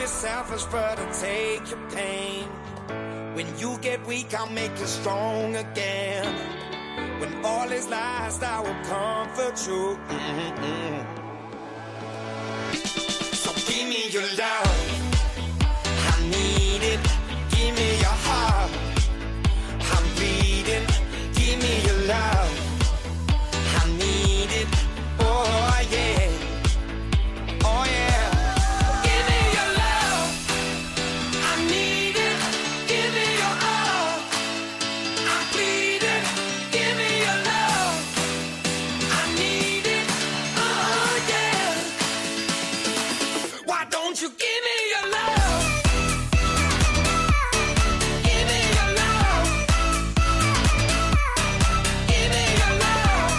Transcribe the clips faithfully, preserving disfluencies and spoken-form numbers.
me selfish, but I'll take your pain. When you get weak, I'll make you strong again. When all is lost, I will comfort you. Mm-hmm. So give me your love, I need it. Give me your heart, I'm bleeding. Give me your love, I need it. Oh yeah, oh yeah. Give me your love, I need it. Give me your all, I'm bleeding. Give me your love, I need it. Oh yeah. Why don't you give me your love? Give me your love. Give me your love.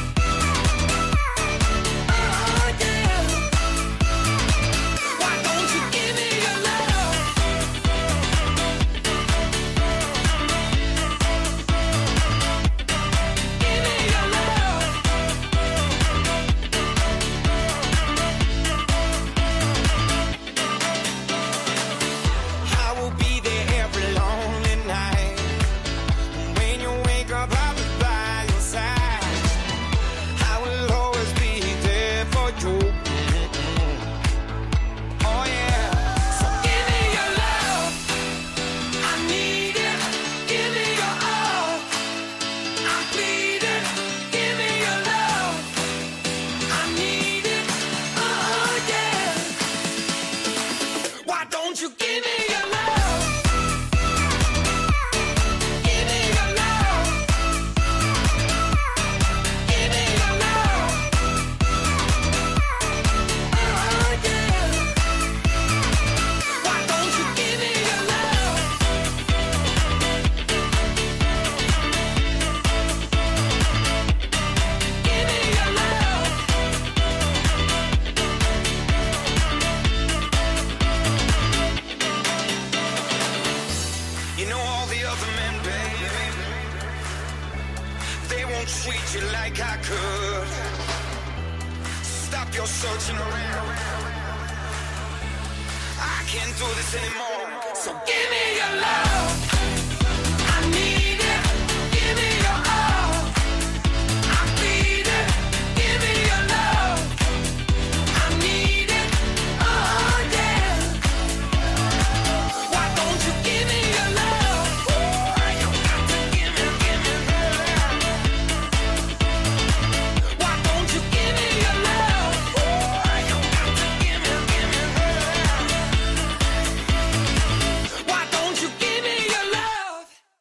Oh yeah. Why don't you give me your love? Give me your love. I will be there every lonely night. When you wake up, I'll be by your side. I will always be there for you. Mm-mm. Oh yeah. So give me your love, I need it. Give me your all, I'm bleeding. Give me your love, I need it. Oh yeah. Why don't you give me your love? Give me your love. Give me your love. Oh yeah. Why don't you give me your love? Give me your love. You know all the other men, babe, they won't treat you like I could. Stop your searching around. I can't do this anymore. So give me